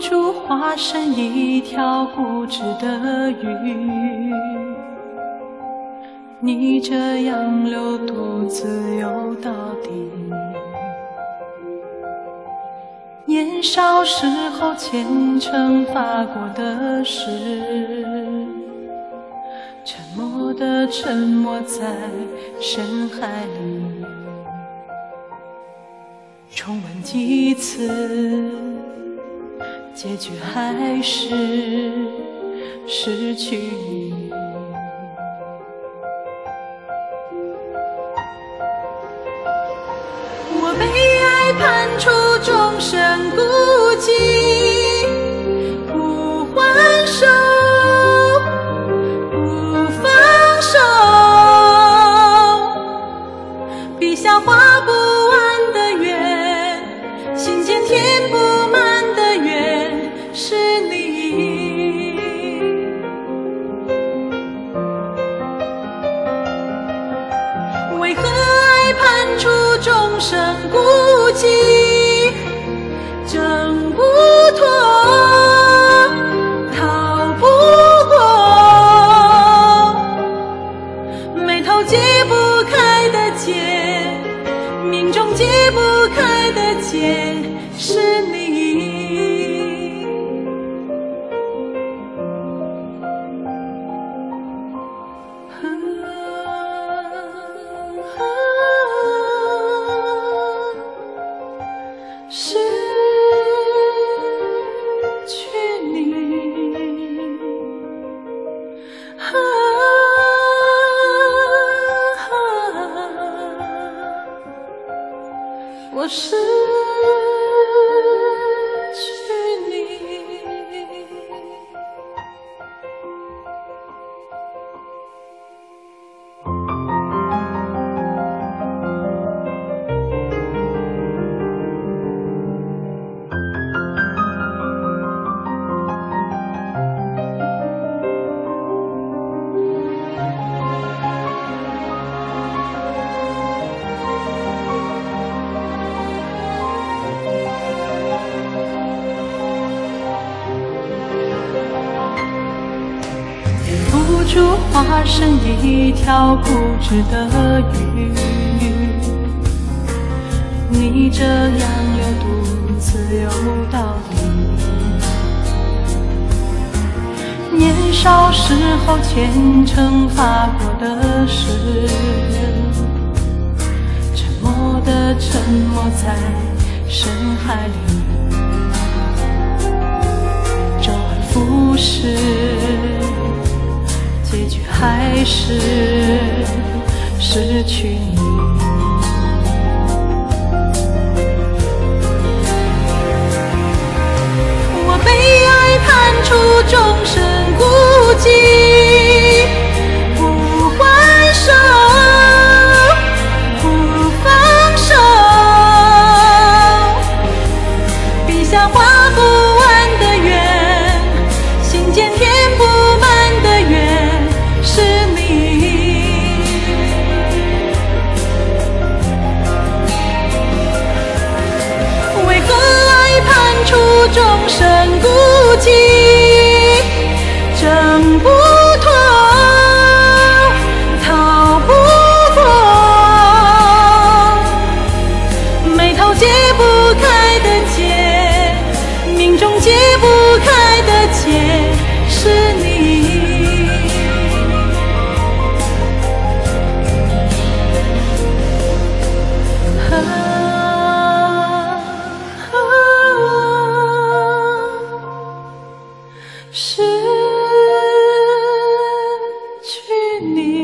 住化身一条固执的鱼，逆着洋流独自游到底。年少时候虔诚发过的誓，沉默地沉没在深海里。重温几次，结局还是失去你。我被爱判处终身孤寂，不还手，不放手，笔下画不完的圆，心间填不满的缘，是你。为何爱判处终生孤寂，挣不脱，逃不过，眉头解不开的结，命中解不开的结，是你。失去你，我失去你。不住化身一条固执的鱼，逆着洋流独自游到底。年少时候虔诚发过的誓，沉默地沉没在深海里，周而复始，结局还是失去你。我被爱判处终身孤寂，不还手，不放手，笔下画不完的圆，心间填不满的缘，是你。为何爱判处终身孤寂，挣不脱，逃不过，眉头解不开的结，命中解不开的结，是你。失去你。